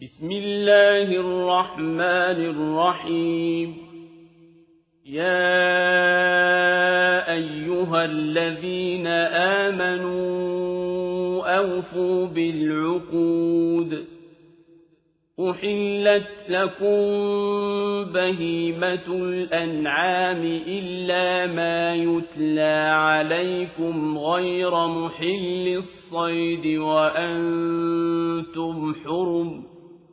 بسم الله الرحمن الرحيم يا أيها الذين آمنوا أوفوا بالعقود أحلت لكم بهيمة الأنعام إلا ما يتلى عليكم غير محل الصيد وأنتم حرم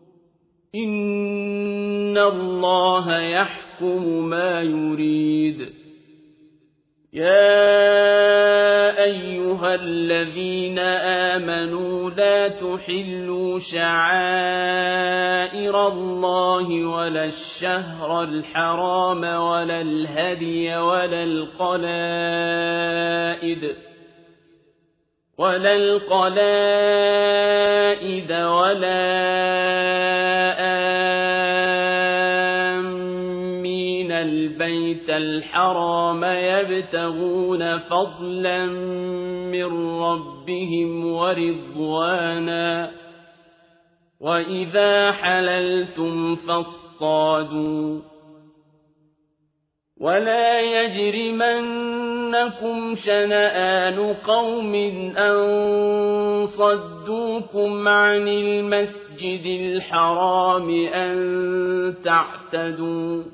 إن الله يحكم ما يريد يا أيها الذين آمنوا لا تحلوا شعائر الله ولا الشهر الحرام ولا الهدي ولا القلائد ولا آمين البيت الحرام يبتغون فضلا من ربهم ورضوانا وإذا حللتم فاصطادوا ولا يجرمنكم شنآن قوم أن صدوكم عن المسجد الحرام أن تعتدوا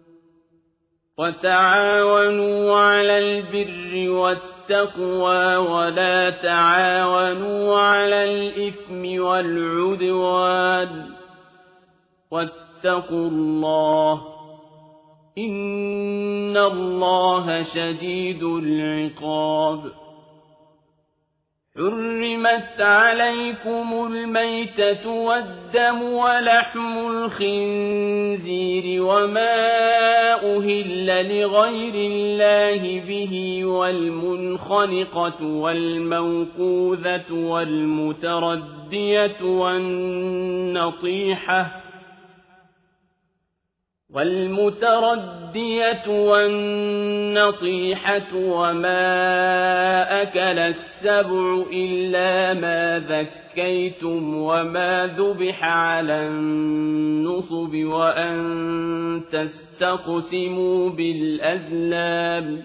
وتعاونوا على البر والتقوى ولا تعاونوا على الإثم والعدوان واتقوا الله إن الله شديد العقاب حرمت عليكم الميتة والدم ولحم الخنزير وما أهل لغير الله به والمنخنقة والموقوذة والمتردية والنطيحة وما أكل السبع إلا ما ذكيتم وما ذبح على النصب وأن تستقسموا بالأزلام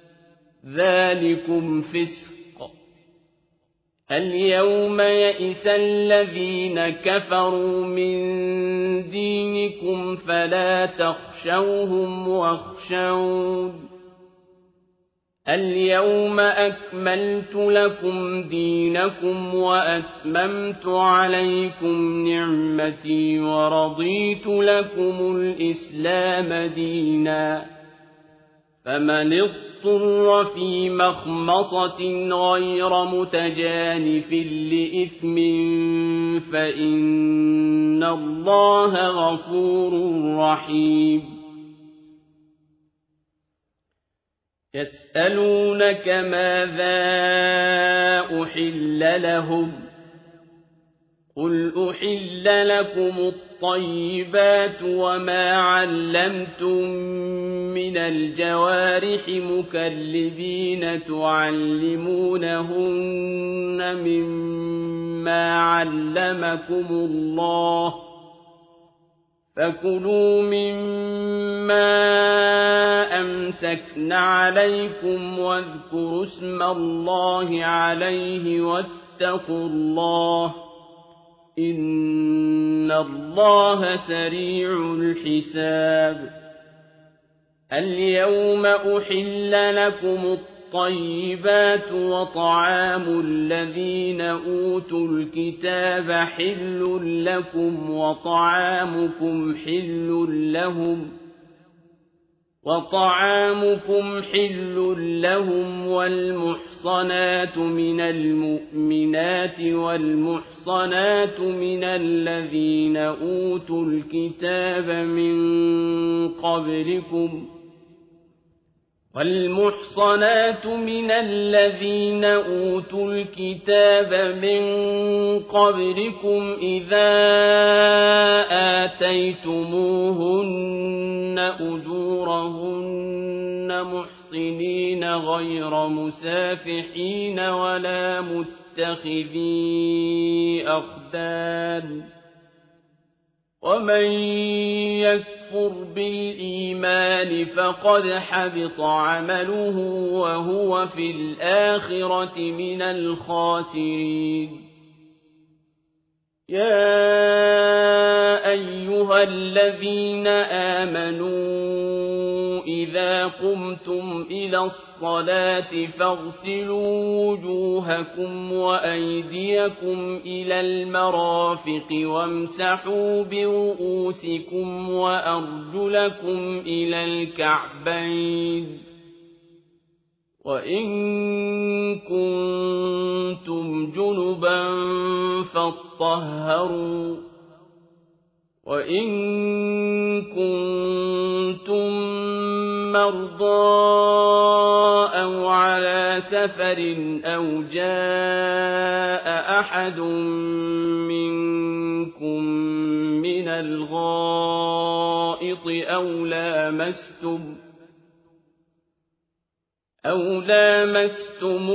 ذلكم فسق اليوم يئس الذين كفروا من دينكم فلا تخشوهم واخشون اليوم أكملت لكم دينكم وأتممت عليكم نعمتي ورضيت لكم الإسلام دينا فمن اضطر في مخمصة غير متجانف لإثم فإن الله غفور رحيم يسألونك ماذا أحل لهم قل أحل لكم الطيبات وما علمتم من الجوارح مكلبين تعلمونهن مما علمكم الله فكلوا مما أمسكن عليكم واذكروا اسم الله عليه واتقوا الله إن الله سريع الحساب اليوم أحل لكم الطيبات وطعام الذين أوتوا الكتاب حل لكم وطعامكم حل لهم والمحصنات من المؤمنات والمحصنات من الذين أوتوا الكتاب من قبلكم إذا آتيتموهن أجورهن محصنين غير مسافحين ولا متخذي أخدان ومن يكفر بالإيمان فقد حبط عمله وهو في الآخرة من الخاسرين يا أيها الذين آمنوا إذا قمتم إلى الصلاة فاغسلوا وجوهكم وأيديكم إلى المرافق وامسحوا برؤوسكم وأرجلكم إلى الكعبين وإن كنتم جنبا فاطهروا وإن كنتم مرضى أو على سفر أو جاء أحد منكم من الغائط أو لامستم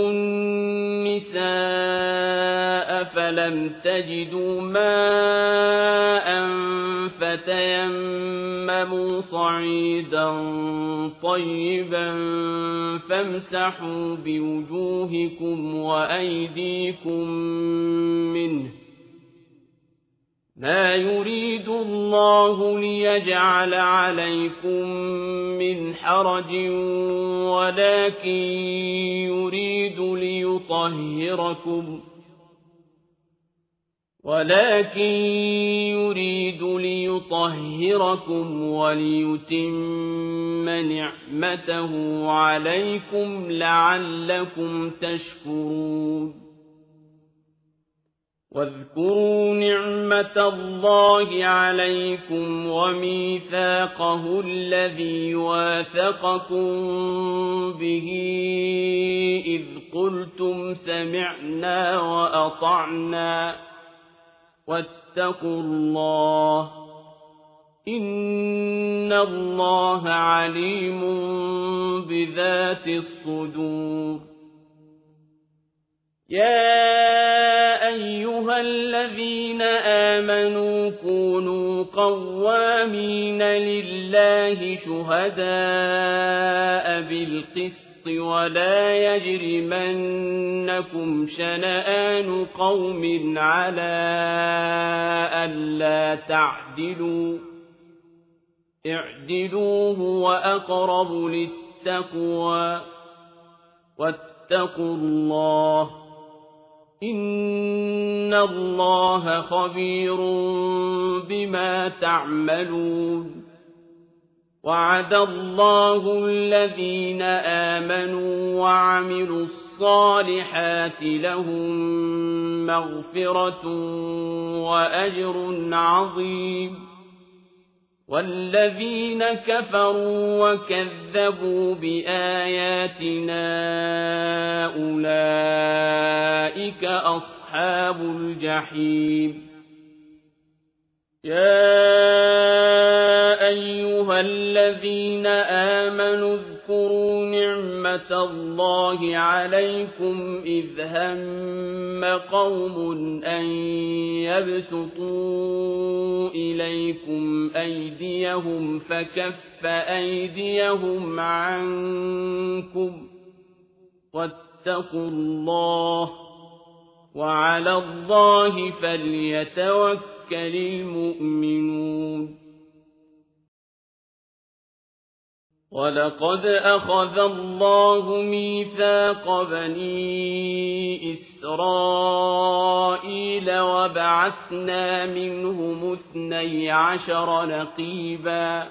النساء فلم تجدوا ماء فتيمموا صعيدا طيبا فامسحوا بوجوهكم وأيديكم منه ما يريد الله ليجعل عليكم من حرج ولكن يريد ليطهركم وليتم نعمته عليكم لعلكم تشكرون واذكروا نعمة الله عليكم وميثاقه الذي واثقكم به إذ قلتم سمعنا وأطعنا واتقوا الله إن الله عليم بذات الصدور يا أيها الذين آمنوا كونوا قوامين لله شهداء بالقسط ولا يجرمنكم شنآن قوم على ألا تعدلوا اعدلوا هو أقرب للتقوى واتقوا الله إن الله خبير بما تعملون وعد الله الذين آمنوا وعملوا الصالحات لهم مغفرة وأجر عظيم والذين كفروا وكذبوا بآياتنا أولئك أصحاب الجحيم يا أيها الذين آمنوا اذكروا نعمة الله عليكم إذ هم قوم أن يبسطوا إليكم أيديهم فكف أيديهم عنكم واتقوا الله وعلى الله فليتوكل المؤمنون ولقد أخذ الله ميثاق بني إسرائيل وبعثنا منهم 12 نقيبا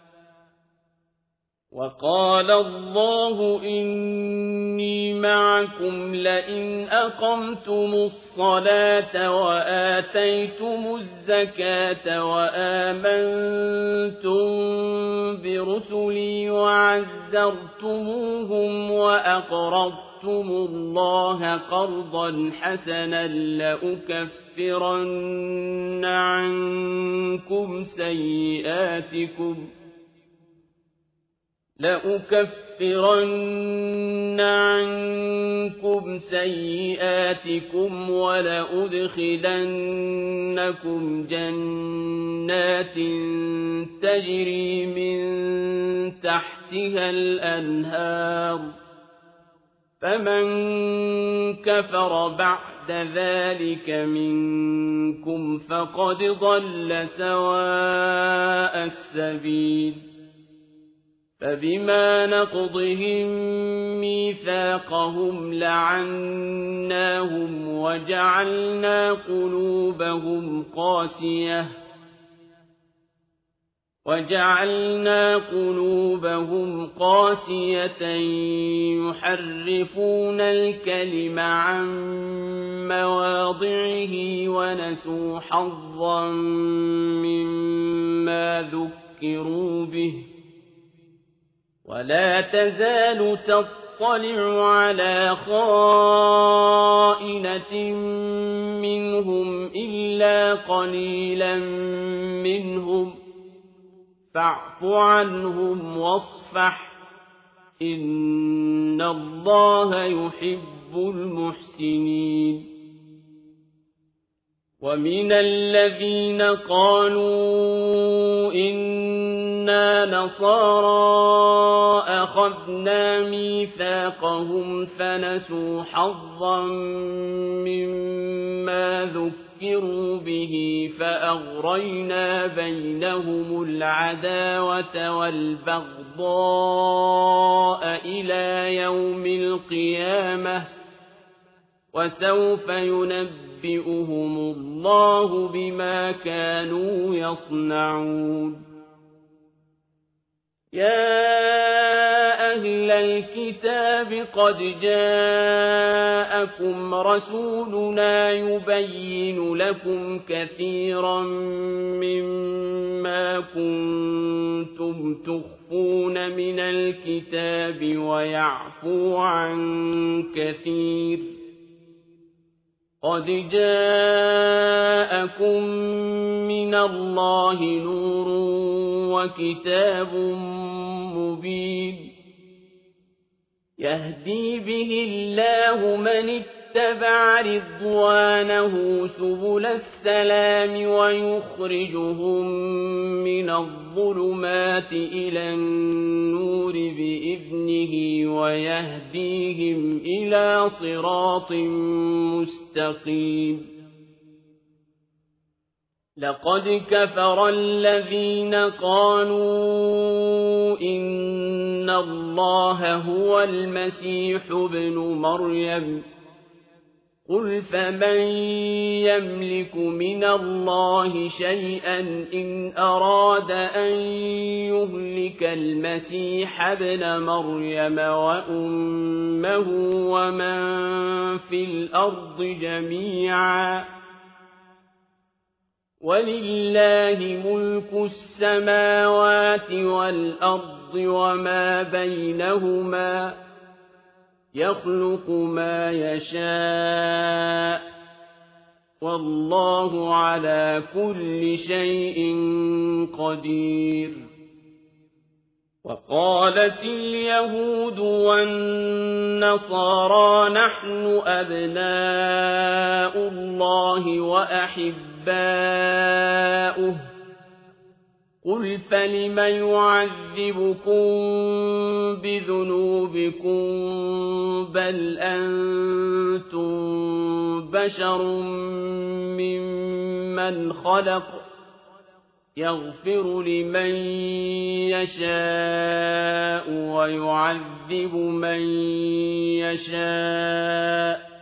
وقال الله إني معكم لئن أقمتم الصلاة وآتيتم الزكاة وآمنتم برسلي وعزرتموهم وأقرضتم الله قرضا حسنا لأكفرن عنكم سيئاتكم ولأدخلنكم جنات جنات تجري من تحتها الأنهار فمن كفر بعد ذلك منكم فقد ضل سواء السبيل فبما نقضهم ميثاقهم لعناهم وجعلنا قلوبهم قاسية يحرفون الكلم عن مواضعه ونسوا حظا مما ذكروا به ولا تزال تطلع على خائنة منهم إلا قليلا منهم فاعف عنهم واصفح إن الله يحب المحسنين ومن الذين قالوا إنا نصارى أخذنا ميثاقهم فنسوا حظا مما ذكروا به فأغرينا بينهم العداوة والبغضاء إلى يوم القيامة وسوف ينبئهم الله بما كانوا يصنعون يا أهل الكتاب قد جاءكم رسولنا يبين لكم كثيرا مما كنتم تخفون من الكتاب ويعفو عن كثير قد جاءكم من الله نور وكتاب مبين يهدي به الله من اتبع رضوانه سبل السلام ويخرجهم من الظلمات إلى النور بإذنه ويهديهم إلى صراط مستقيم لقد كفر الذين قالوا إن الله هو المسيح ابن مريم قل فمن يملك من الله شيئا إن أراد أن يهلك المسيح ابن مريم وأمه ومن في الأرض جميعا ولله ملك السماوات والأرض وما بينهما يخلق ما يشاء والله على كل شيء قدير وقالت اليهود والنصارى نحن أبناء الله وأحباؤه قل فلم يعذبكم بذنوبكم بل أنتم بشر ممن خلق يغفر لمن يشاء ويعذب من يشاء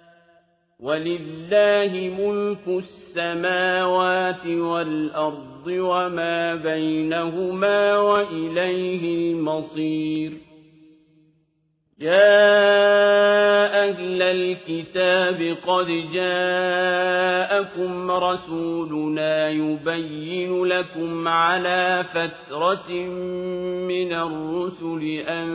ولله ملك السماوات والأرض وما بينهما وإليه المصير يا أهل الكتاب قد جاءكم رسولنا يبين لكم على فترة من الرسل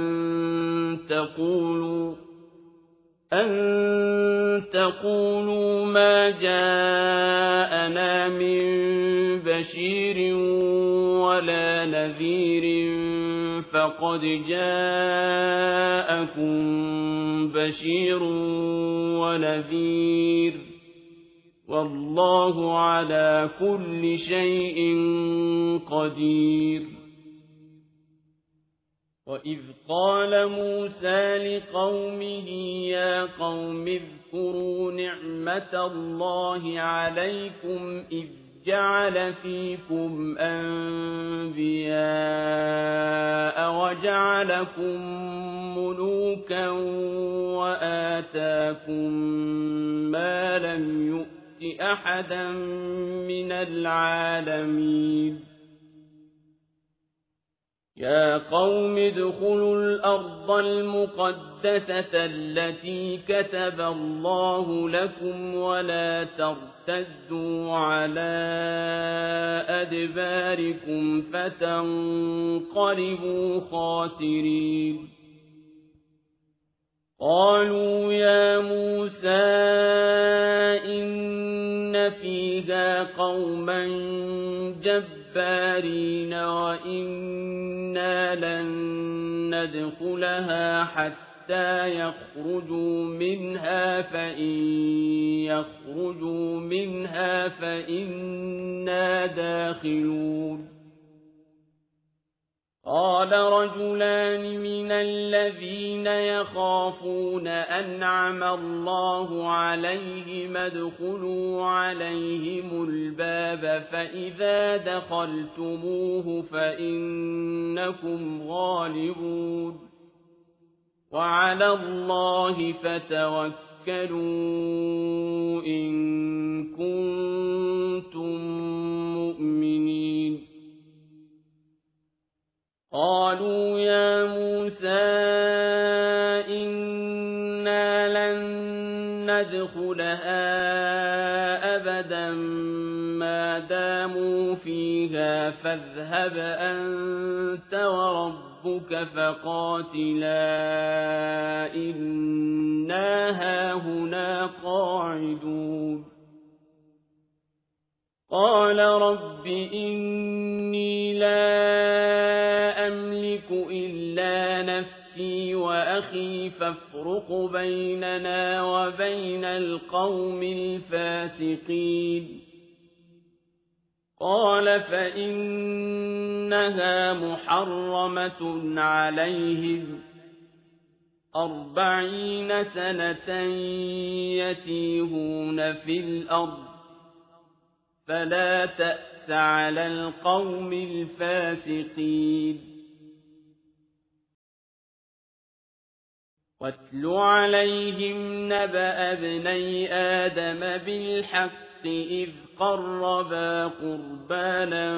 أن تقولوا ما جاءنا من بشير ولا نذير فقد جاءكم بشير ونذير والله على كل شيء قدير. وإذ قال موسى لقومه يا قوم اذكروا نعمة الله عليكم إذ جعل فيكم أنبياء وجعلكم ملوكا وآتاكم ما لم يؤت أحدا من العالمين. يا قوم ادخلوا الأرض المقدسة التي كتب الله لكم ولا ترتدوا على أدباركم فتنقلبوا خاسرين. قالوا يا موسى إن فيها قوما جبارين وإنا لن ندخلها حتى يخرجوا منها فإن يخرجوا منها فإنا داخلون. قال رجلان من الذين يخافون أنعم الله عليهم ادخلوا عليهم الباب فإذا دخلتموه فإنكم غالبون وعلى الله فتوكلوا إن كنتم مؤمنين. قالوا يا موسى إنا لن ندخلها أبدا ما داموا فيها فاذهب أنت وربك فقاتلا إنا هاهنا قاعدون. قال رب إني لا أملك إلا نفسي وأخي فافرق بيننا وبين القوم الفاسقين. قال فإنها محرمة عليهم 40 سنة يتيهون في الأرض فلا تأس على القوم الفاسقين. واتل عليهم نبأ ابني آدم بالحق إذ قربا قربانا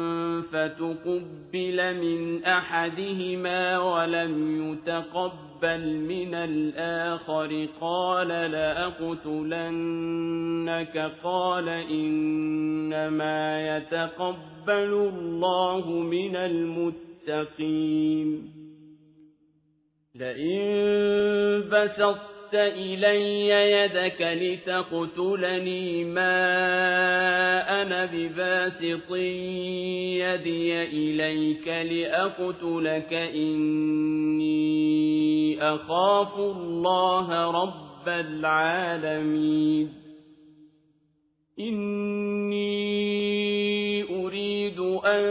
فتقبل من أحدهما ولم يتقبل من الآخر قال لأقتلنك قال إنما يتقبل الله من المتقين. لئن بسطت إلي يدك لتقتلني ما أنا بباسط يدي إليك لأقتلك إني أخاف الله رب العالمين. إني أريد أن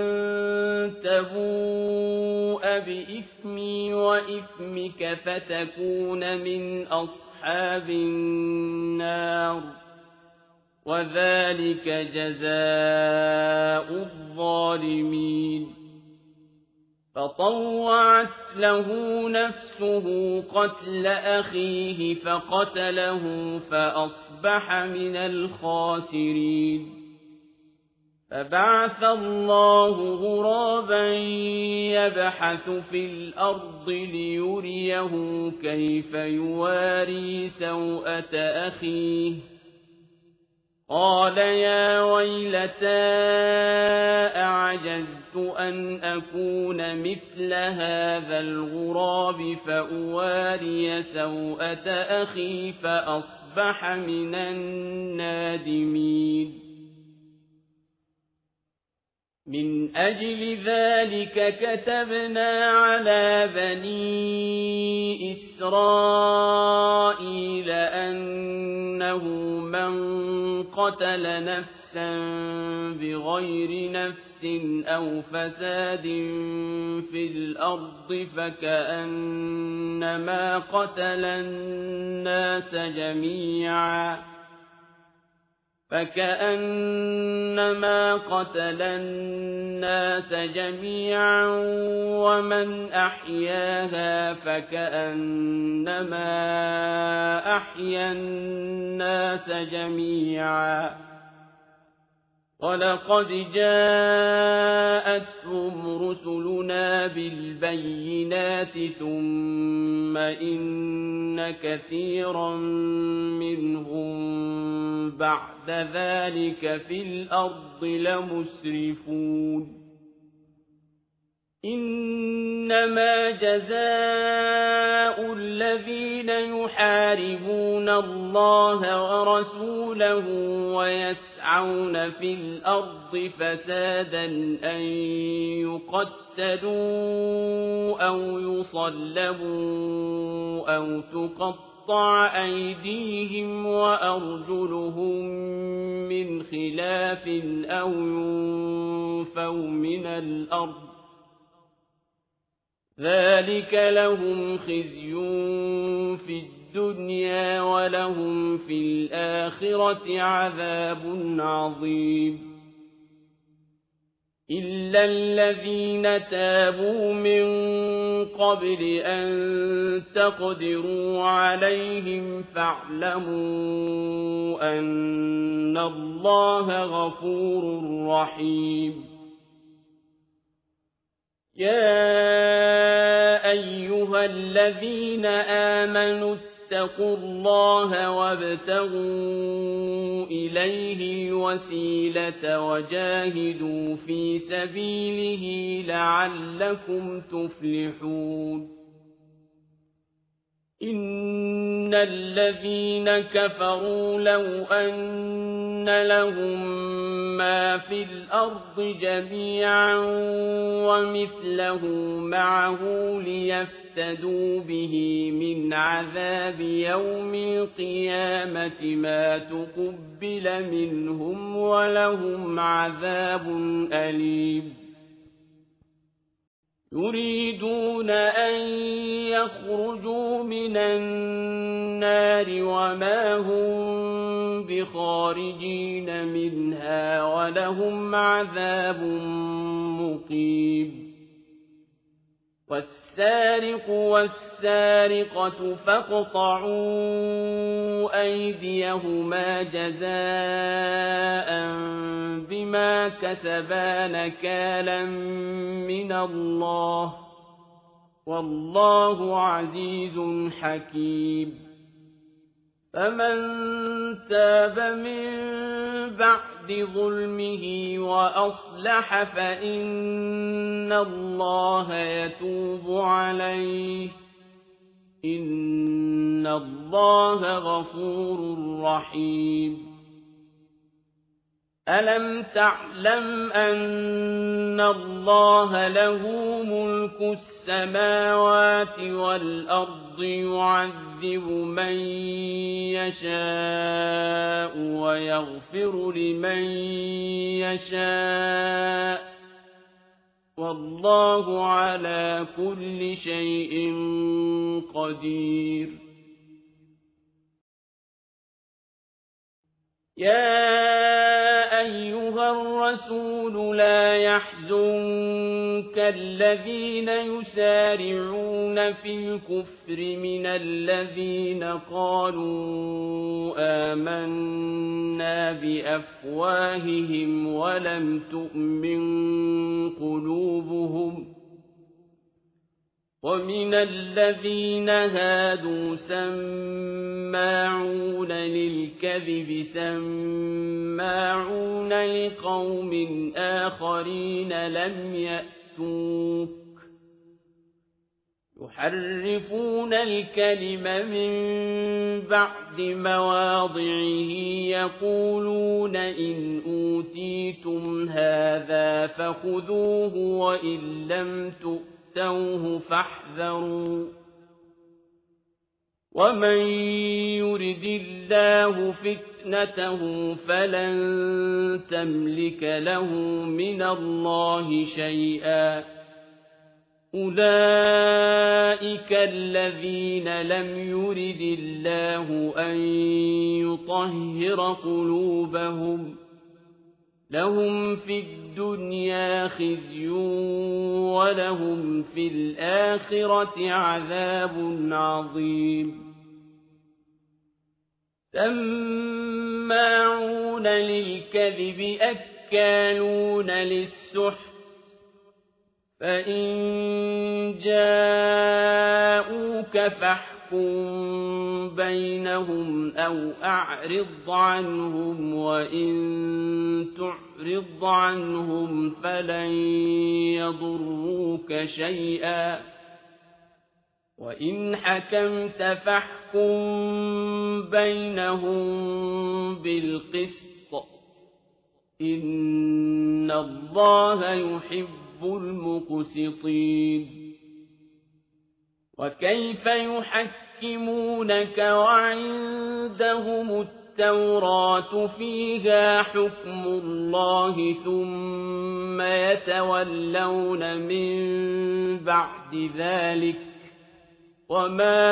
تبوء بإثمي وإثمك فتكون من أصحاب النار وذلك جزاء الظالمين. فطوعت له نفسه قتل أخيه فقتله فأصبح من الخاسرين. فبعث الله غرابا يبحث في الأرض ليريه كيف يواري سوءة أخيه. قال يا ويلتى أعجزت أن أكون مثل هذا الغراب فأواري سوءة أخي فأصبح من النادمين. من أجل ذلك كتبنا على بني إسرائيل أنه من قتل نفسا بغير نفس أو فساد في الأرض فكأنما قتل الناس جميعا ومن أحياها فكأنما أحيا الناس جميعا ولقد جاءتهم رسلنا بالبينات ثم إن كثيرا منهم بعد ذلك في الأرض لمسرفون إنما جزاء الذين يحاربون الله ورسوله ويسعون في الأرض فسادا أن يقتلوا أو يصلبوا أو تقطع أيديهم وأرجلهم من خلاف أو ينفوا من الأرض ذلك لهم خزي في الدنيا ولهم في الآخرة عذاب عظيم إلا الذين تابوا من قبل أن تقدروا عليهم فاعلموا أن الله غفور رحيم يا أيها الذين آمنوا اتقوا الله وابتغوا إليه الوسيلة وجاهدوا في سبيله لعلكم تفلحون إن الذين كفروا لو أن لهم ما في الأرض جميعا ومثله معه ليفتدوا به من عذاب يوم القيامة ما تقبل منهم ولهم عذاب أليم يريدون أن يخرجوا من النار وما هم بخارجين منها ولهم عذاب مقيم والسارق والسارقة فاقطعوا أيديهما جزاء بما كسبا نكالا من الله والله عزيز حكيم فمن تاب من بعد ظلمه وأصلح فإن الله يتوب عليه إن الله غفور رحيم ألم تعلم أن الله له ملك السماوات والأرض يعذب من يشاء ويغفر لمن يشاء والله على كل شيء قدير يا أيها الرسول لا يحزنك الذين يسارعون في الكفر من الذين قالوا آمنا بأفواههم ولم تؤمن قلوبهم ومن الذين هادوا سماعون للكذب سماعون لقوم آخرين لم يأتوك يحرفون الكلم من بعد مواضعه يقولون إن أوتيتم هذا فخذوه وإن لم تؤتوه فاحذروا ومن يرد الله فتنته فلن تملك له من الله شيئا أولئك الذين لم يرد الله أن يطهر قلوبهم لهم في الدنيا خزي ولهم في الآخرة عذاب عظيم سماعون للكذب أكالون للسحت فإن جاءوك فاحكم بينهم أو أعرض عنهم وإن تعرض عنهم فلن يضروك شيئا وإن حكمت فاحكم بينهم بالقسط إن الله يحب المقسطين وكيف يحكمونك وعندهم التوراة فيها حكم الله ثم يتولون من بعد ذلك وما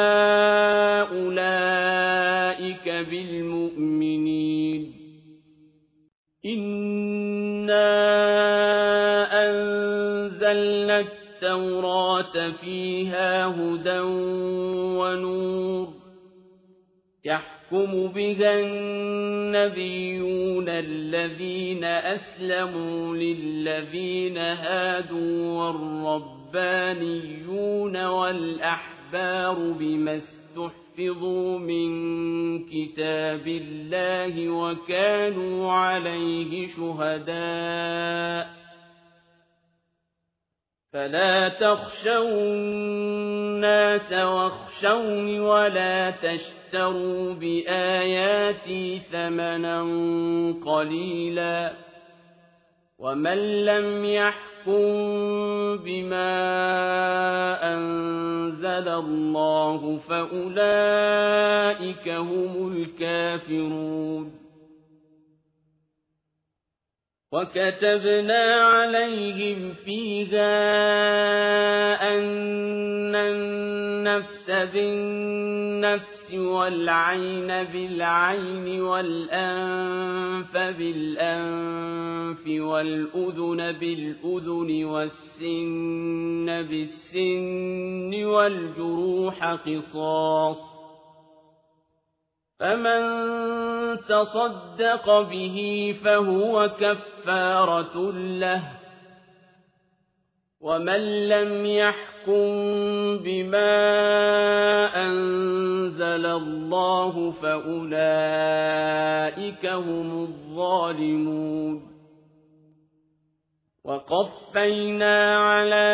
أولئك بالمؤمنين إنا أنزلنا التوراة فيها هدى ونور يحكم بها النبيون الذين أسلموا للذين هادوا والربانيون والأحبار بما استحفظوا من كتاب الله وكانوا عليه شهداء فلا تخشوا الناس واخشوني ولا تشتروا بآياتي ثمنا قليلا ومن لم يحكم بما أنزل الله فأولئك هم الكافرون وكتبنا عليهم فيها أن النفس بالنفس والعين بالعين والأنف بالأنف والأذن بالأذن والسن بالسن والجروح قصاص فمن تصدق به فهو كفارة له ومن لم يحكم بما أنزل الله فأولئك هم الظالمون وقفينا على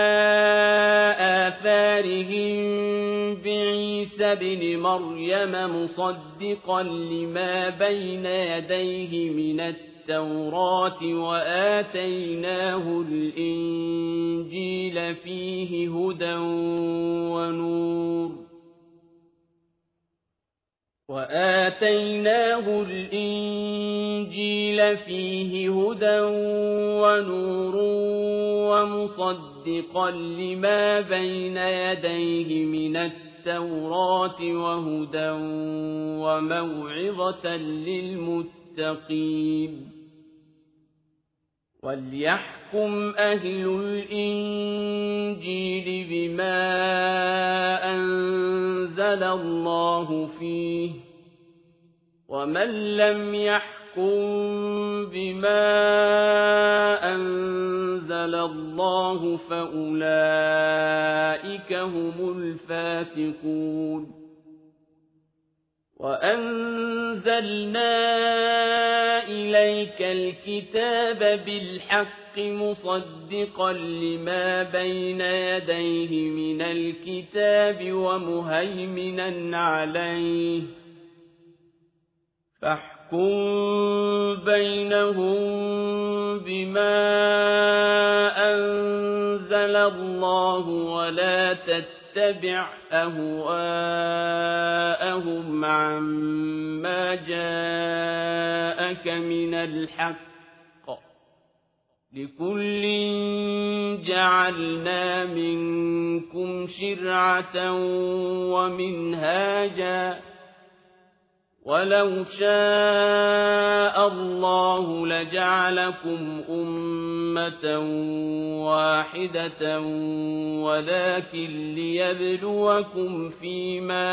آثارهم بعيسى ابن مريم مصدقا لما بين يديه من التوراة وآتيناه الإنجيل فيه هدى ونور ومصدقا لما بين يديه من التوراة وهدى وموعظة للمتقين وليحكم أهل الإنجيل بما أنزل الله فيه ومن لم يحكم بما أنزل الله فأولئك هم الفاسقون وأنزلنا إليك الكتاب بالحق بالحق مصدقا لما بين يديه من الكتاب ومهيمنا عليه فاحكم بينهم بما أنزل الله ولا تتبع أهواءهم عما جاءك من الحق لكل جعلنا منكم شرعة ومنهاجا ولو شاء الله لجعلكم أمة واحدة ولكن ليبلوكم فيما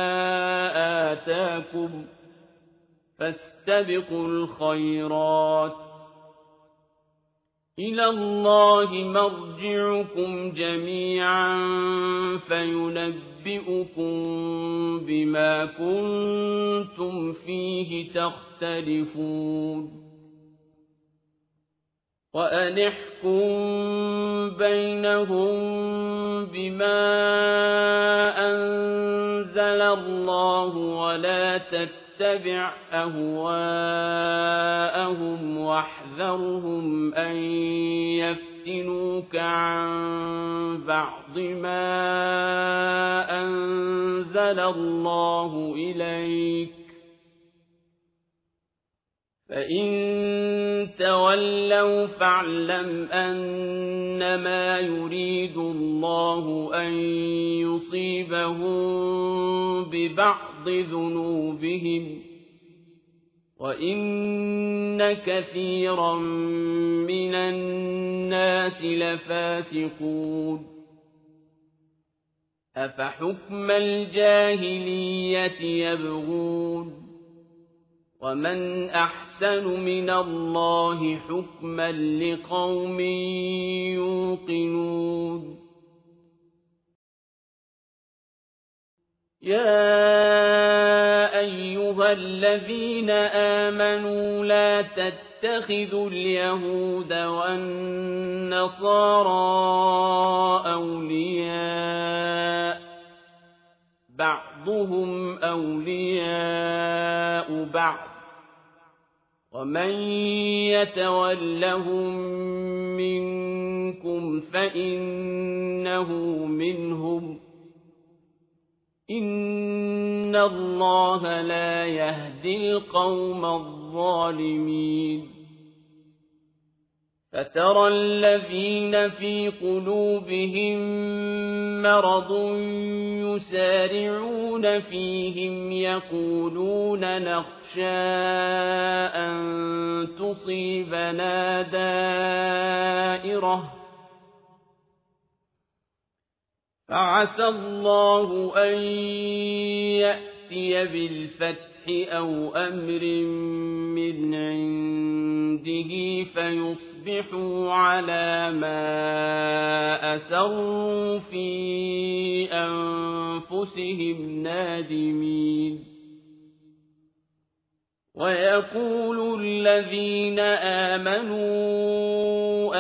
آتاكم فاستبقوا الخيرات إلى الله مرجعكم جميعا فينبئكم بما كنتم فيه تختلفون وأن احكم بينهم بما أنزل الله ولا تتبع أهواءهم واحذرهم أن يفتنوك عن بعض ما أنزل الله إليك فإن تولوا فاعلم أنما يريد الله أن يصيبهم ببعض ذنوبهم وإن كثيرا من الناس لفاسقون أفحكم الجاهلية يبغون ومن أحسن من الله حكما لقوم يوقنون يا أيها الذين آمنوا لا تتخذوا اليهود والنصارى أولياء بعضهم أولياء بعض ومن يتولهم منكم فإنه منهم إن الله لا يهدي القوم الظالمين فترى الذين في قلوبهم مرض يسارعون فيهم يقولون نخشى أن تصيبنا دائرة فعسى الله أن يأتي بالفتح أو أمر من عنده فيصبحوا على ما أسروا في أنفسهم نادمين ويقول الذين آمنوا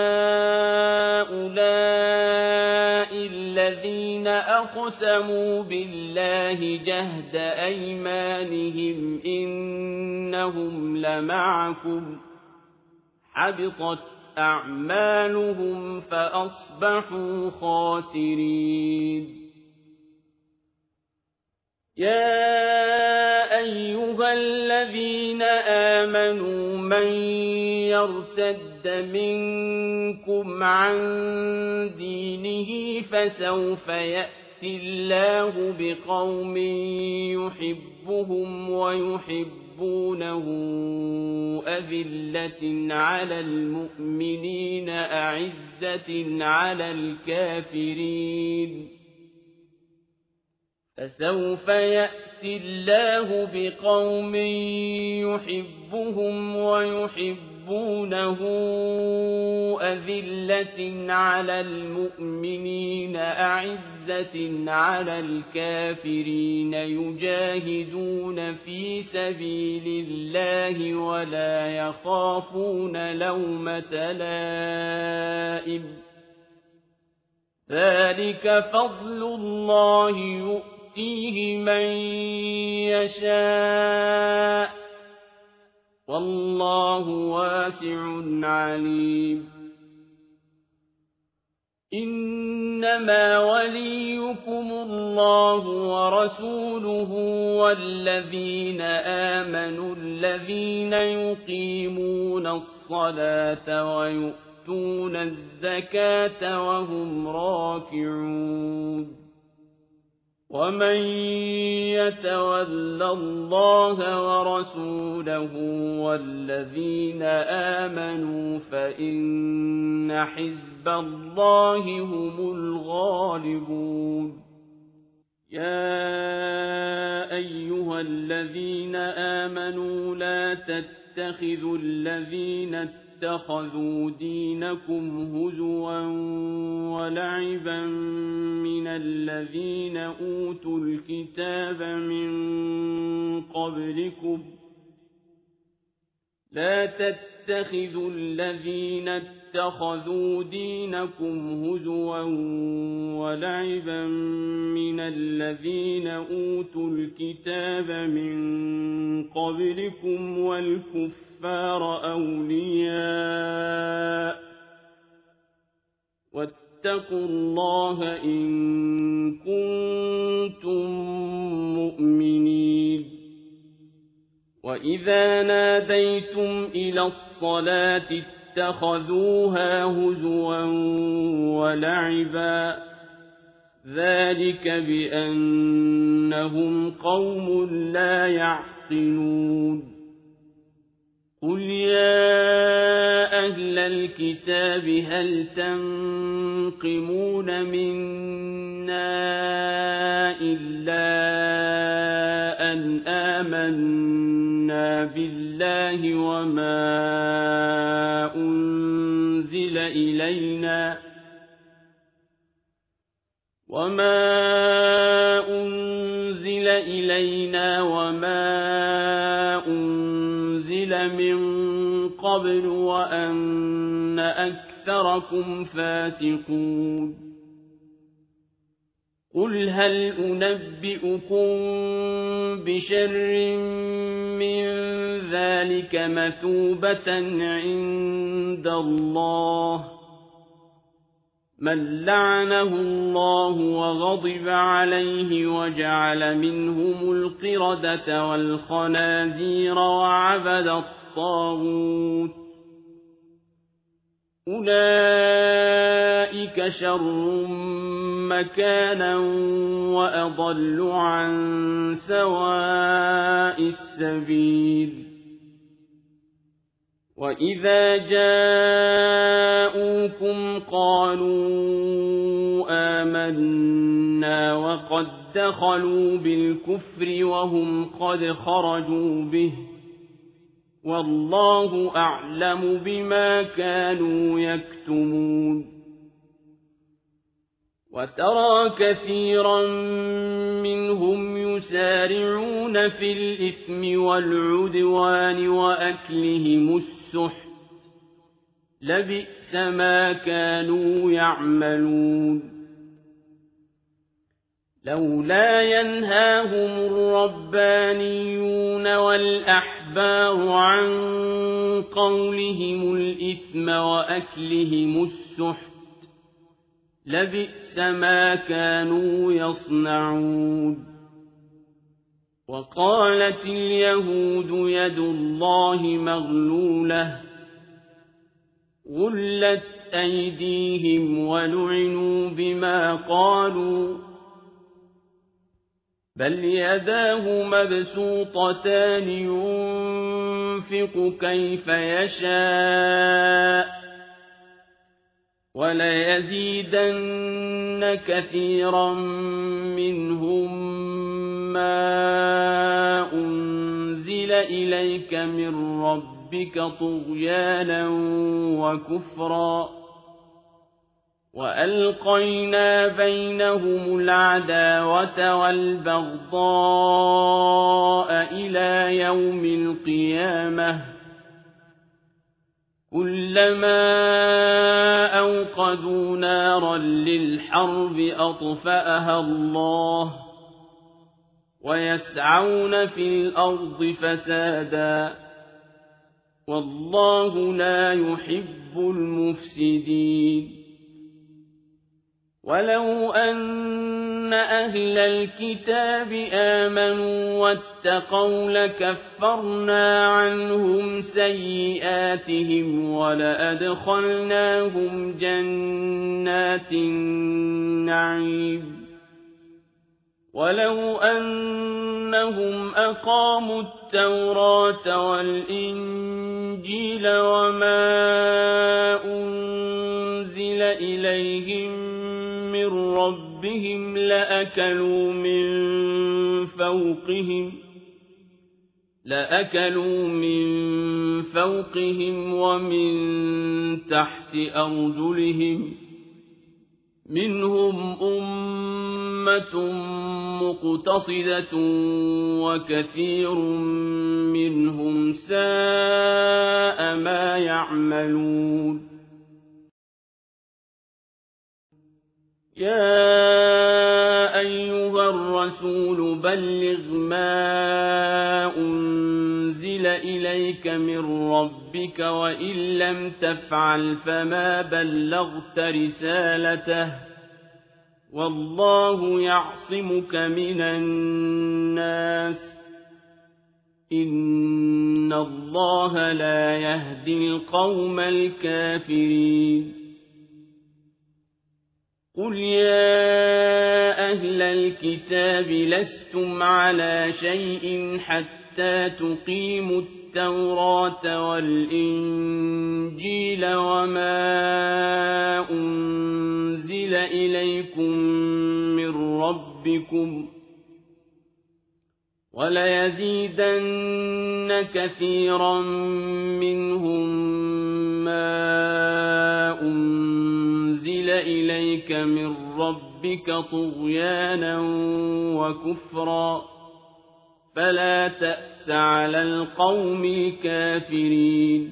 أهؤلاء الذين أقسموا بالله جهد أيمانهم إنهم لمعكم حبطت أعمالهم فأصبحوا خاسرين يا أيها الذين آمنوا من يرتد منكم عن دينه فسوف يأتي الله بقوم يحبهم ويحبونه أذلة على المؤمنين أعزة على الكافرين فسوف يأتي الله بقوم يحبهم ويحبونه أذلة على المؤمنين أعزة على الكافرين يجاهدون في سبيل الله ولا يخافون لومة لائم ذلك فضل الله يؤتيه من يشاء والله واسع عليم إنما وليكم الله ورسوله والذين آمنوا الذين يقيمون الصلاة ويؤتون الزكاة وهم راكعون ومن يتول الله ورسوله والذين آمنوا فإن حزب الله هم الغالبون يا أيها الذين آمنوا لا تتخذوا الذين اتخذوا دينكم هزوا ولعبا من الذين أوتوا الكتاب من قبلكم لا تتخذوا الذين اتخذوا دينكم هزوا ولعبا من الذين أوتوا الكتاب من قبلكم والكفار أولياء واتقوا الله إن كنتم مؤمنين وإذا ناديتم إلى الصلاة اتخذوها هزوا ولعبا ذلك بأنهم قوم لا يعقلون قل يا أهل الكتاب هل تنقمون منا إلا أن آمنا بالله وما أنزل إلينا وما أنزل من قبل وأن أكثركم فاسقون قل هل أنبئكم بشر من ذلك مثوبة عند الله من لعنه الله وغضب عليه وجعل منهم القردة والخنازير وعبد الطاغوت أولئك شر مكانا وأضل عن سواء السبيل وإذا جاءوكم قالوا آمنا وقد دخلوا بالكفر وهم قد خرجوا به والله أعلم بما كانوا يكتمون وترى كثيرا منهم يسارعون في الإثم والعدوان وأكلهم السحت لبئس ما كانوا يعملون لولا ينهاهم الربانيون والأحبار عن قولهم الإثم وأكلهم السحت لبئس ما كانوا يصنعون وقالت اليهود يد الله مغلولة غلت أيديهم ولعنوا بما قالوا بل يداه مبسوطتان ينفق كيف يشاء وليزيدن كثيرا منهم ما أنزل إليك من ربك ربك طغيانا وكفرا وألقينا بينهم العداوة والبغضاء إلى يوم القيامة كلما أوقدوا نارا للحرب أطفأها الله ويسعون في الأرض فسادا والله لا يحب المفسدين ولو أن أهل الكتاب آمنوا واتقوا لكفرنا عنهم سيئاتهم ولأدخلناهم جنات النعيم ولو أنهم أقاموا التوراة والإنجيل وما أنزل إليهم من ربهم لأكلوا من فوقهم ومن تحت أرجلهم منهم أمة مقتصدة وكثير منهم ساء ما يعملون يا أيها الرسول بلغ ما أنزل إليك من ربك وإن لم تفعل فما بلغت رسالته والله يعصمك من الناس إن الله لا يهدي القوم الكافرين قل يا أهل الكتاب لستم على شيء حتى تقيموا التوراة والإنجيل وما أنزل إليكم من ربكم وليزيدن كثيرا منهم ما أنزل إليك من ربك طغيانا وكفرا فلا تأس على القوم الكافرين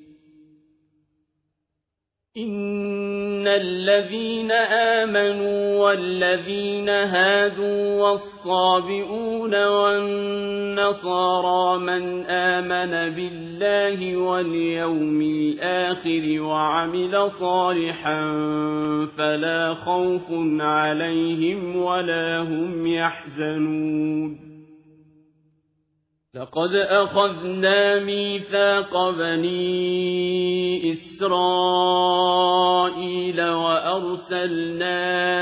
إن الذين آمنوا والذين هادوا والصابئون والنصارى من آمن بالله واليوم الآخر وعمل صالحا فلا خوف عليهم ولا هم يحزنون لقد أخذنا ميثاق بني إسرائيل وأرسلنا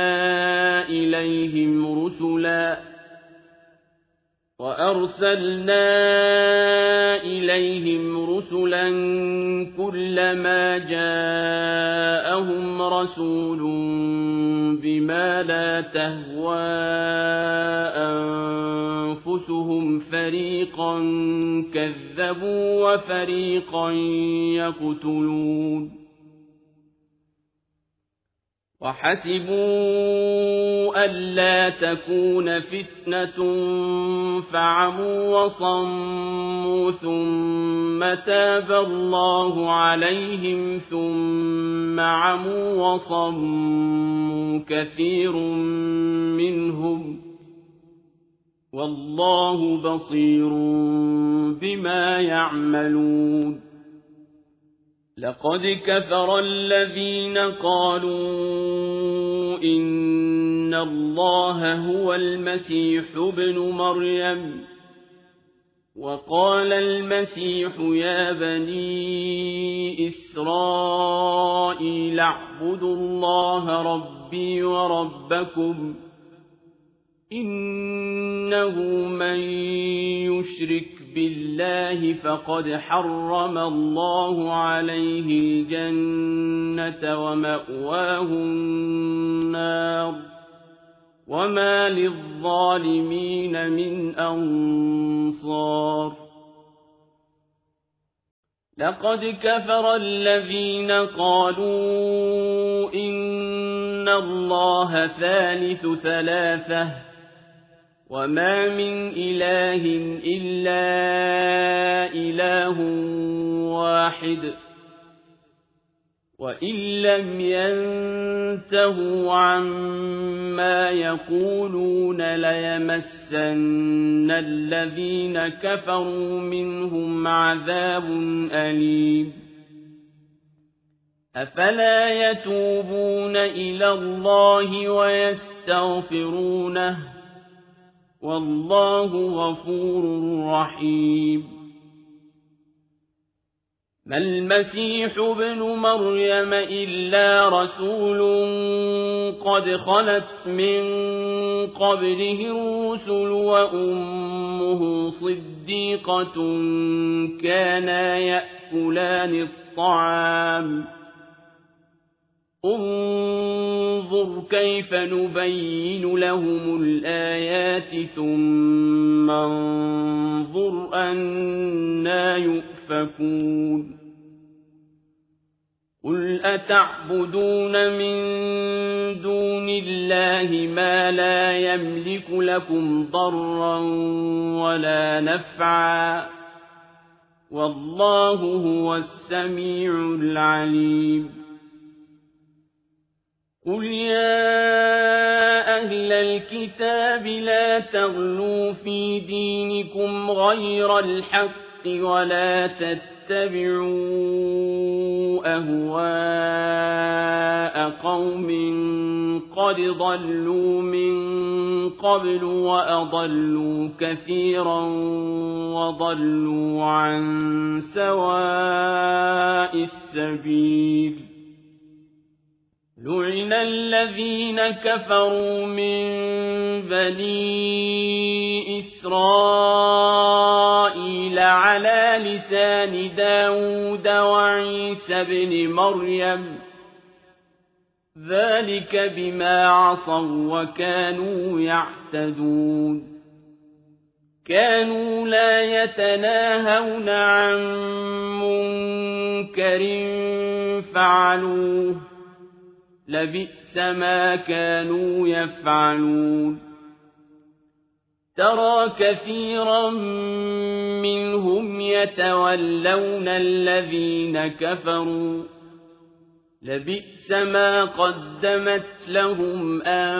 إليهم رسلا كلما جاءهم رسول بما لا تهوى أنفسهم فريقا كذبوا وفريقا يقتلون وحسبوا ألا تكون فتنة فعموا وصموا ثم تاب الله عليهم ثم عموا وصموا كثير منهم والله بصير بما يعملون لقد كفر الذين قالوا إن الله هو المسيح ابن مريم وقال المسيح يا بني إسرائيل اعبدوا الله ربي وربكم إنه من يشرك بالله فقد حرم الله عليه الجنة ومأواه النار وما للظالمين من أنصار لقد كفر الذين قالوا إن الله ثالث ثلاثة وما من إله إلا إله واحد وإن لم ينتهوا عما يقولون ليمسن الذين كفروا منهم عذاب أليم أفلا يتوبون إلى الله ويستغفرونه والله غفور رحيم ما المسيح ابن مريم إلا رسول قد خلت من قبله الرسل وأمه صديقة كانا يأكلان الطعام انظر كيف نبين لهم الآيات ثم انظر أنى يؤفكون قل أتعبدون من دون الله ما لا يملك لكم ضرا ولا نفعا والله هو السميع العليم قل يا أهل الكتاب لا تغلوا في دينكم غير الحق ولا تتبعوا أهواء قوم قد ضلوا من قبل وأضلوا كثيرا وضلوا عن سواء السبيل لعن الذين كفروا من بني إسرائيل على لسان داود وعيسى بن مريم ذلك بما عصوا وكانوا يعتدون كانوا لا يتناهون عن منكر فعلوه لبئس ما كانوا يفعلون ترى كثيرا منهم يتولون الذين كفروا لبئس ما قدمت لهم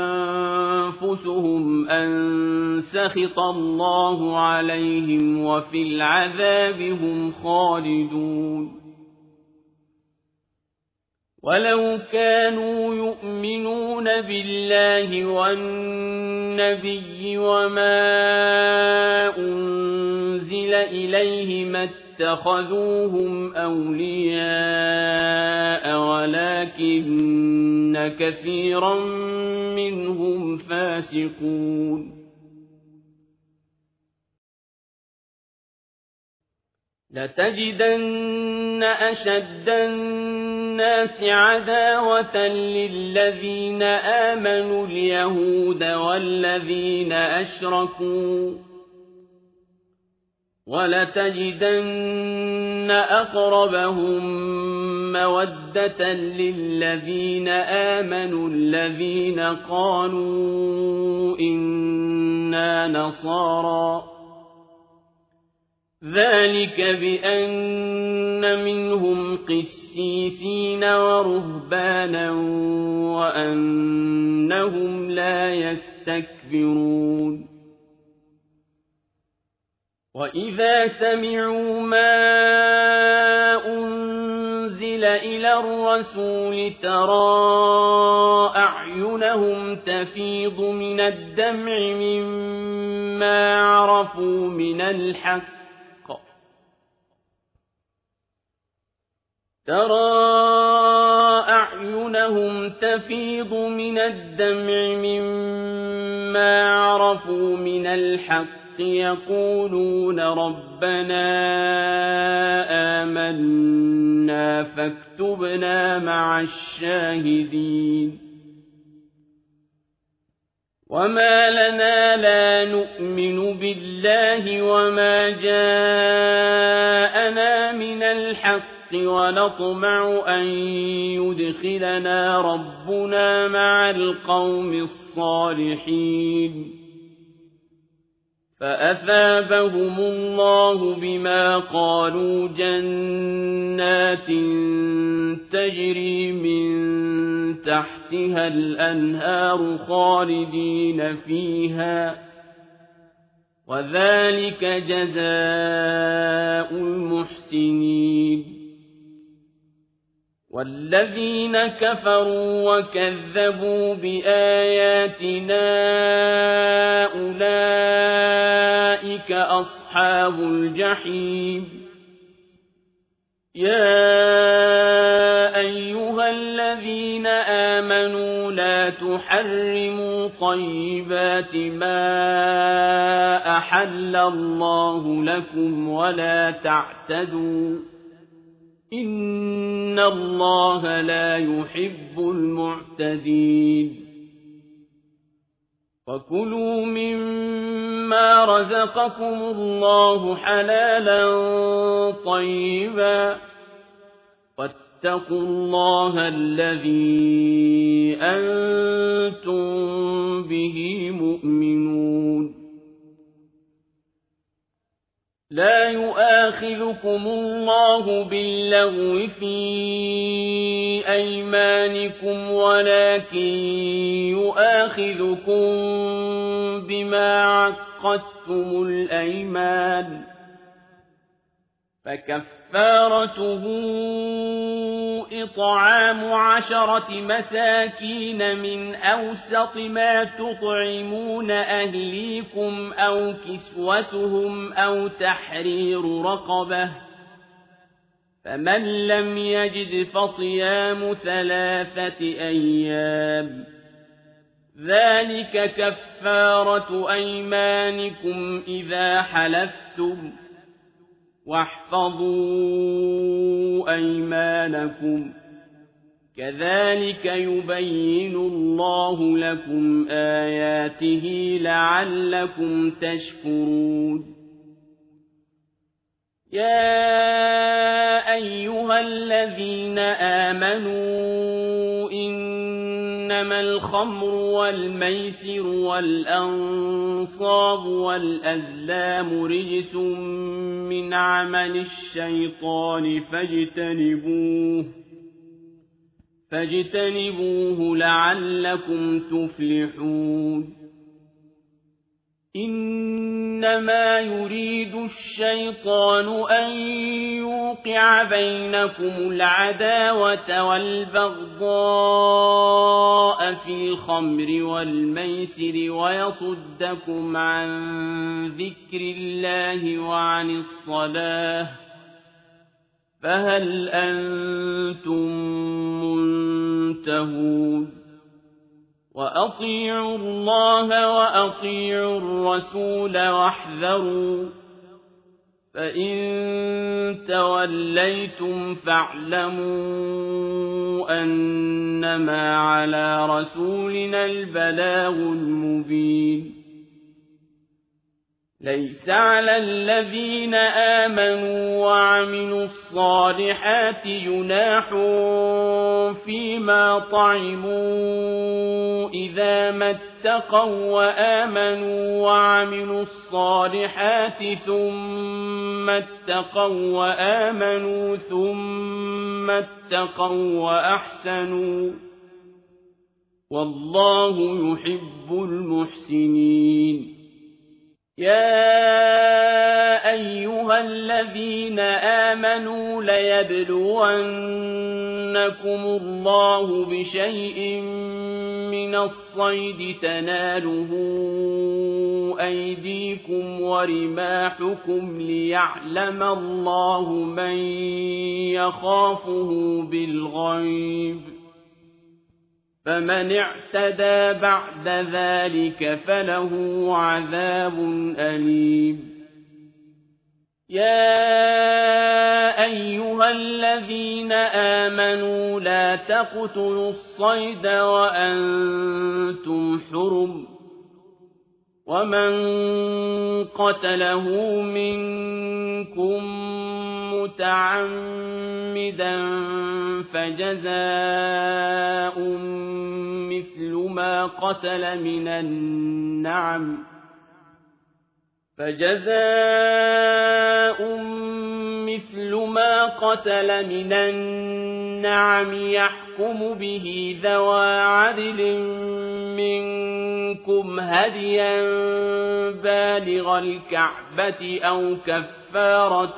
أنفسهم أن سخط الله عليهم وفي العذاب هم خالدون ولو كانوا يؤمنون بالله والنبي وما أنزل إليه ما اتخذوهم أولياء ولكن كثيرا منهم فاسقون لتجدن أشد الناس عداوة للذين آمنوا اليهود والذين أشركوا ولتجدن أقربهم مودة للذين آمنوا الذين قالوا إنا نصارى ذلك بأن منهم قسيسين ورهبانا وأنهم لا يستكبرون وإذا سمعوا ما أنزل إلى الرسول ترى أعينهم تفيض من الدمع مما عرفوا من الحق يقولون ربنا آمنا فاكتبنا مع الشاهدين وما لنا لا نؤمن بالله وما جاءنا من الحق ونطمع أن يدخلنا ربنا مع القوم الصالحين فأثابهم الله بما قالوا جنات تجري من تحتها الأنهار خالدين فيها وذلك جزاء المحسنين والذين كفروا وكذبوا بآياتنا أولئك أصحاب الجحيم يا أيها الذين آمنوا لا تحرموا طيبات ما أحل الله لكم ولا تعتدوا إن الله لا يحب المعتدين وكلوا مما رزقكم الله حلالا طيبا واتقوا الله الذي أنتم به مؤمنون لا يؤاخذكم الله باللغو في أيمانكم ولكن يؤاخذكم بما عقدتم الأيمان فكفارته إطعام 10 مساكين من أوسط ما تطعمون أهليكم أو كسوتهم أو تحرير رقبة فمن لم يجد فصيام 3 أيام ذلك كفارة أيمانكم إذا حلفتم واحفظوا أيمانكم كذلك يبين الله لكم آياته لعلكم تشكرون يا أيها الذين آمنوا إنما الخمر والميسر والأنصاب والأزلام رجس من عمل الشيطان فاجتنبوه لعلكم تفلحون إنما يريد الشيطان أن يوقع بينكم العداوة والبغضاء في الخمر والميسر ويصدكم عن ذكر الله وعن الصلاة فهل أنتم منتهون وأطيعوا الله وأطيعوا الرسول واحذروا فإن توليتم فاعلموا أنما على رسولنا البلاغ المبين ليس على الذين آمنوا وعملوا الصالحات جناح فيما طعموا إذا ما اتقوا وآمنوا وعملوا الصالحات ثم اتقوا وآمنوا ثم اتقوا وأحسنوا والله يحب المحسنين يا أيها الذين آمنوا ليبلونكم الله بشيء من الصيد تناله أيديكم ورماحكم ليعلم الله من يخافه بالغيب فمن اعتدى بعد ذلك فله عذاب أليم يا أيها الذين آمنوا لا تقتلوا الصيد وأنتم حرم ومن قتله منكم متعمدا فجزاء مثل ما قتل من النعم يحكم به ذوى عدل منكم هديا بالغ الكعبة أو كفارة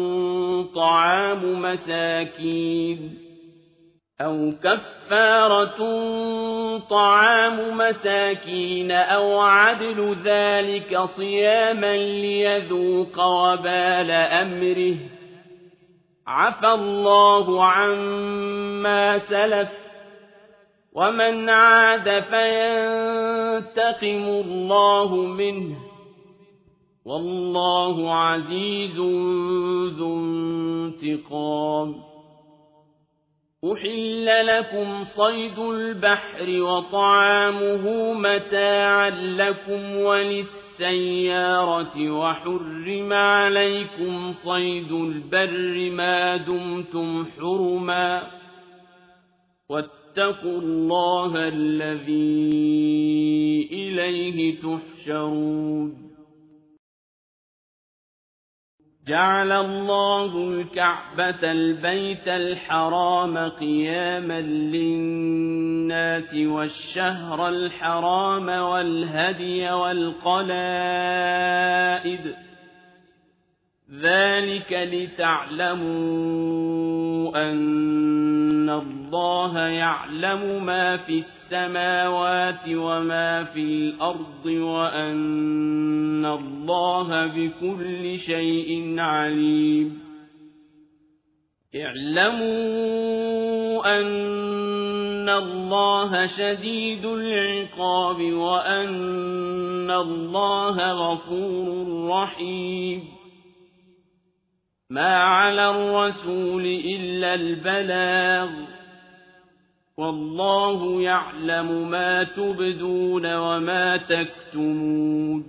طعام مساكين أو عدل ذلك صياما ليذوق وبال أمره عفى الله عما سلف ومن عاد فينتقم الله منه والله عزيز ذو انتقام أحل لكم صيد البحر وطعامه متاعا لكم وللسيارة وحرم عليكم صيد البر ما دمتم حرما واتقوا الله الذي إليه تحشرون جعل الله الكعبة البيت الحرام قياما للناس والشهر الحرام والهدي والقلائد ذلك لتعلموا أن الله يعلم ما في السماوات وما في الأرض وأن الله بكل شيء عليم اعلموا أن الله شديد العقاب وأن الله غفور رحيم ما على الرسول إلا البلاغ والله يعلم ما تبدون وما تكتمون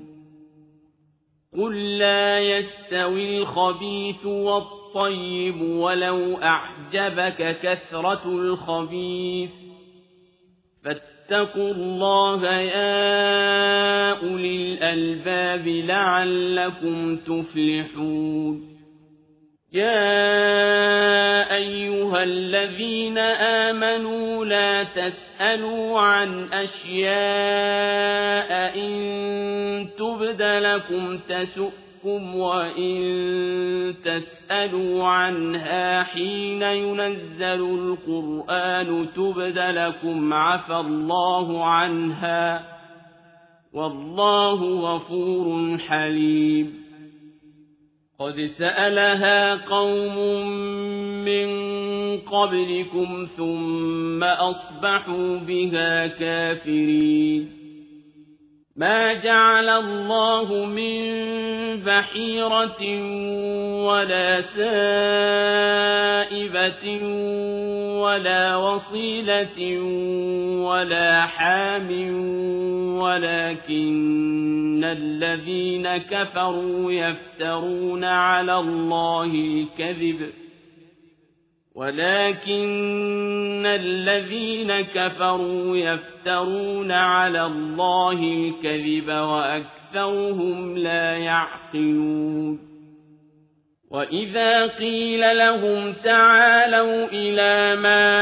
قل لا يستوي الخبيث والطيب ولو أعجبك كثرة الخبيث فاتقوا الله يا أولي الألباب لعلكم تفلحون يا أيها الذين آمنوا لا تسألوا عن أشياء إن تبد لكم تسؤكم وإن تسألوا عنها حين ينزل القرآن تبد لكم عفى الله عنها والله غفور حليم قد سألها قوم من قبلكم ثم أصبحوا بها كافرين ما جعل الله من بحيرة ولا سائبة ولا وصيلة ولا حام ولكن الذين كفروا يفترون على الله الكذب وأكثرهم لا يعقلون وإذا قيل لهم تعالوا إلى ما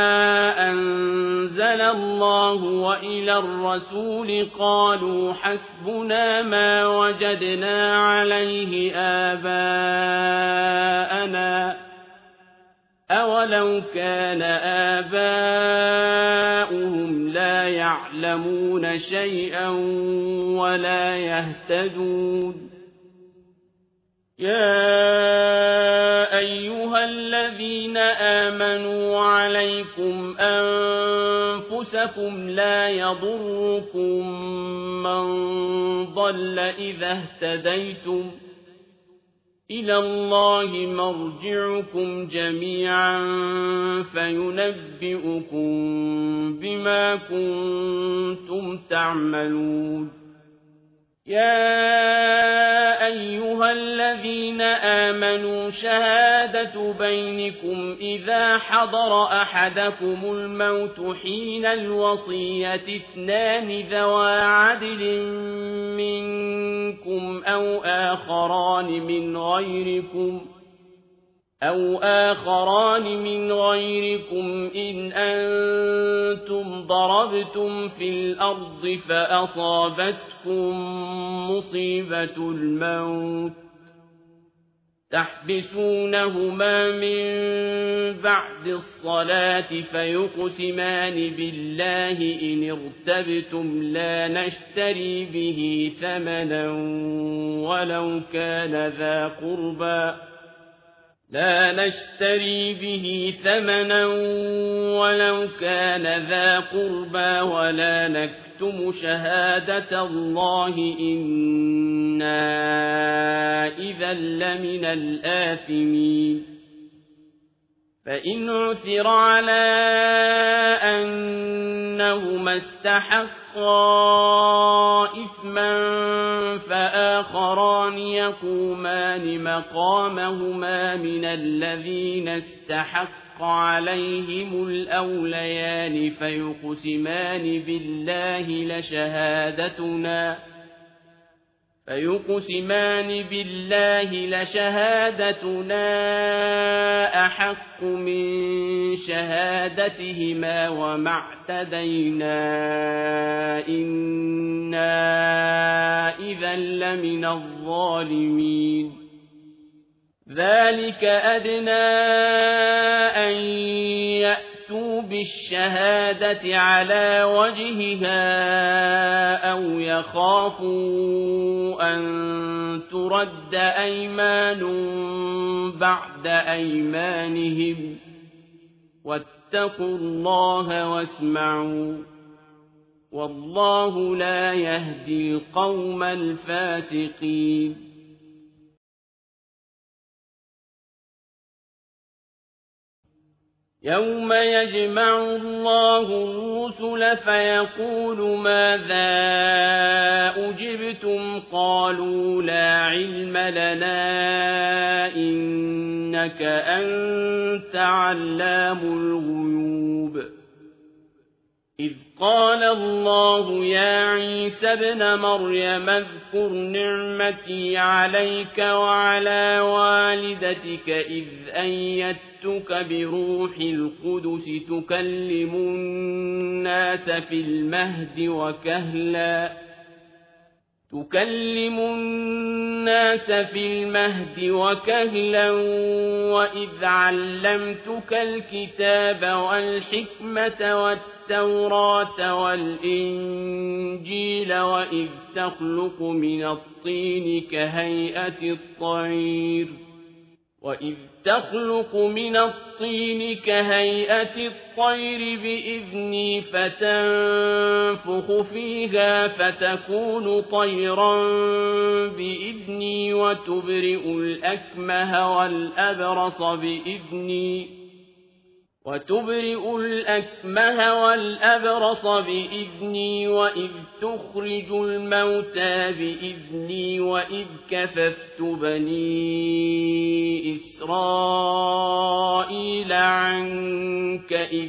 أنزل الله وإلى الرسول قالوا حسبنا ما وجدنا عليه آباءنا أولو كان آباؤهم لا يعلمون شيئا ولا يهتدون يا أيها الذين آمنوا عليكم أنفسكم لا يضركم من ضل إذا اهتديتم إلى الله مرجعكم جميعا فينبئكم بما كنتم تعملون يا أيها الذين آمنوا شهادة بينكم إذا حضر أحدكم الموت حين الوصية اثنان ذوى عدل منكم أو آخران من غيركم إن أنتم ضربتم في الأرض فأصابتكم مصيبة الموت تحبسونهما من بعد الصلاة فيقسمان بالله إن ارتبتم لا نشتري به ثمنا ولو كان ذا قربى ولا نكتم شهادة الله إنا إذا لمن الآثمين فإن عثر على أنهما استحقا إثما فآخران يقومان مقامهما من الذين استحق عليهم الأوليان فيقسمان بالله لشهادتنا أحق من شهادتهما وما اعتدينا إنا إذا لمن الظالمين ذلك أدنى أن يأتوا بالشهادة على وجهها أو يخافوا أن ترد أيمان بعد أيمانهم واتقوا الله واسمعوا والله لا يهدي القوم الفاسقين يوم يجمع الله الرسل فيقول ماذا أجبتم قالوا لا علم لنا إنك أنت علام الغيوب إذ قال الله يا عيسى ابن مريم اذكر نعمتي عليك وعلى والدتك إذ أيدتك بروح القدس تكلم الناس في المهد وكهلا وإذ علمتك الكتاب والحكمة والتوراة والإنجيل وإذ تخلق من الطين كهيئة الطير بإذني فتنفخ فيها فتكون طيرا بإذني وتبرئ الأكمه والأبرص بإذني وإذ تخرج الموتى بإذني وإذ كففت بني إسرائيل عنك إذ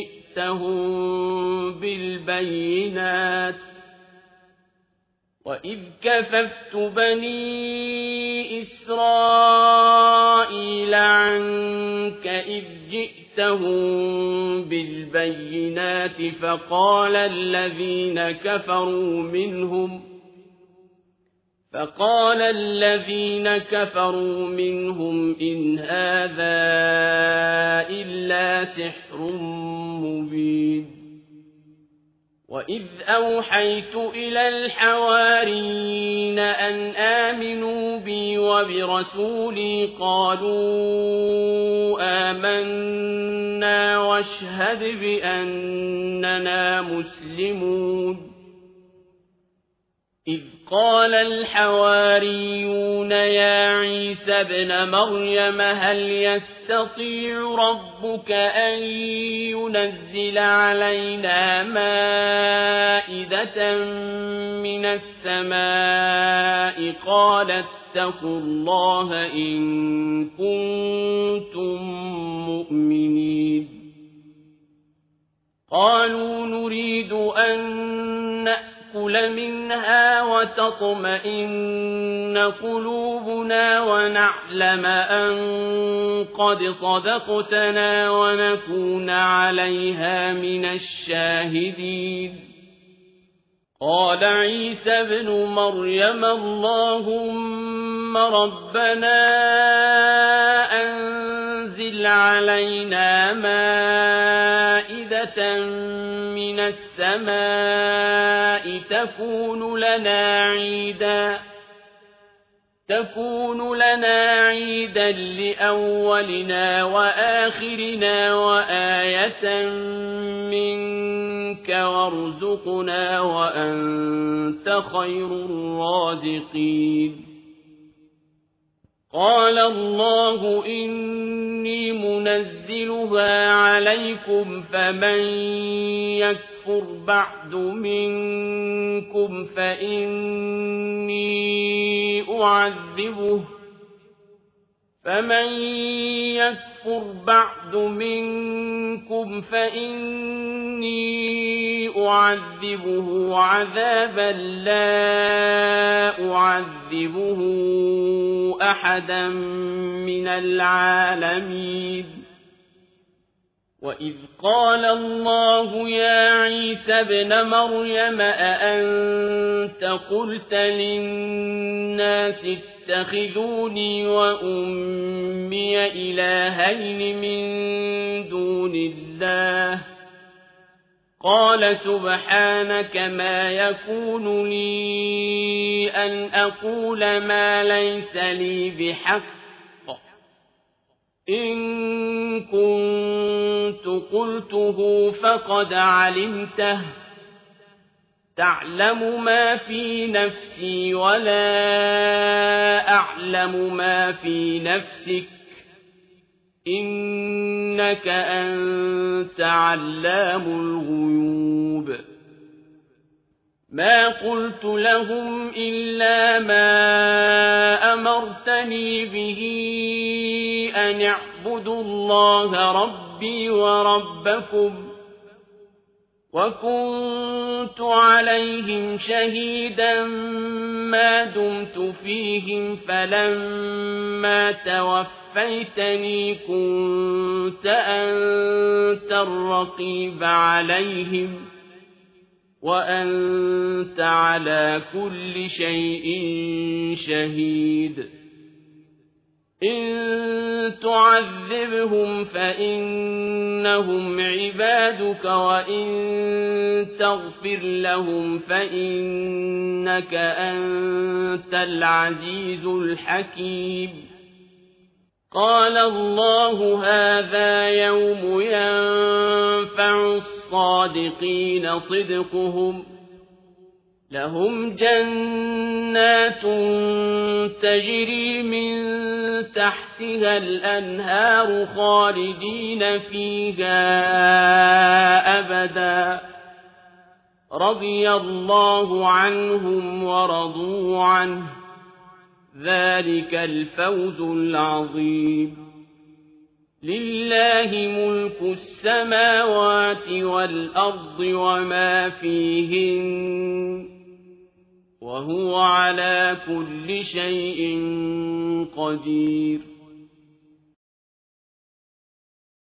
جئتهم بالبينات فقال الذين كفروا منهم إن هذا إلا سحر مبين وإذ أوحيت إلى الحواريين أن آمنوا بي وبرسولي قالوا آمنا واشهد بأننا مسلمون إذ قال الحواريون يا عيسى ابن مريم هل يستطيع ربك أن ينزل علينا مائدة من السماء قال واتقوا الله إن كنتم مؤمنين قالوا نريد أن نأكل منها وتطمئن قلوبنا ونعلم أن قد صدقتنا ونكون عليها من الشاهدين قال عيسى ابن مريم اللهم ربنا أنزل علينا مائدة من السماء تكون لنا عيدا لأولنا وآخرنا وآية منك وارزقنا وأنت خير الرازقين قال الله إني منزلها عليكم فمن يكفر بعد منكم فإني أعذبه عذابا لا أعذبه أحدا من العالمين وإذ قال الله يا عيسى ابن مريم أأنت قلت للناس اتخذوني وأمي إلهين من دون الله قال سبحانك ما يكون لي أن أقول ما ليس لي بحق إن كنت قلته فقد علمته تعلم ما في نفسي ولا أعلم ما في نفسك إنك أنت علام الغيوب ما قلت لهم إلا ما أمرتني به أن اعبدوا الله ربي وربكم وكنت عليهم شهيدا ما دمت فيهم فلما توفيتني كنت أنت الرقيب عليهم وأنت على كل شيء شهيد إن تعذبهم فإنهم عبادك وإن تغفر لهم فإنك أنت العزيز الحكيم قال الله هذا يوم ينفع الصادقين صدقهم لهم جنات تجري من تحتها الأنهار خالدين فيها أبدا رضي الله عنهم ورضوا عنه ذلك الفوز العظيم لله ملك السماوات والأرض وما فيهن وهو على كل شيء قدير